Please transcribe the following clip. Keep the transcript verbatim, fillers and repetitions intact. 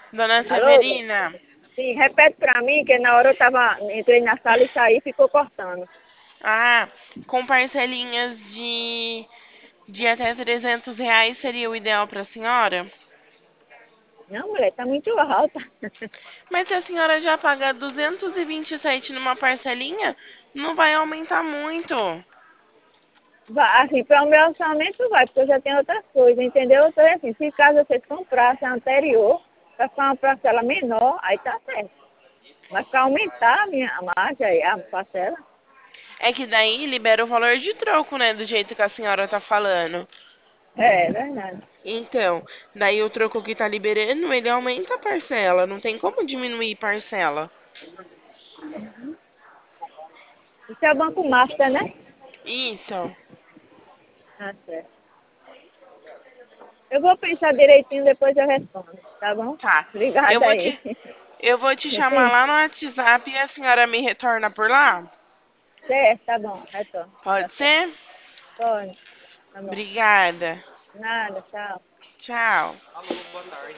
Dona Alô? Severina, Sim, repete pra mim, que na hora eu tava, entrei na sala e saí e ficou cortando. ah, com parcelinhas de, de até trezentos reais seria o ideal para a senhora? Não, mulher, tá muito alta. Mas se a senhora já paga duzentos e e vinte e sete numa parcelinha, não vai aumentar muito. Vai, assim, para o meu orçamento vai, porque eu já tenho outras coisas, entendeu? Então, é assim, se caso vocês comprassem a anterior, para ficar uma parcela menor, aí tá certo. Mas para aumentar a minha a margem, aí, a parcela, É que daí libera o valor de troco, né? Do jeito que a senhora tá falando. é, é verdade. Então, daí o troco que tá liberando, ele aumenta a parcela. Não tem como diminuir parcela. Isso é o Banco Master, né? Isso. Ah, certo. Eu vou pensar direitinho, depois eu respondo, tá bom? Tá. Eu Obrigada vou aí. te, eu vou te chamar Sim, lá no WhatsApp e a senhora me retorna por lá? certo, tá bom, retorno. Tá Pode certo. ser? Pode, tá bom. Obrigada. Nada, tchau. Tchau.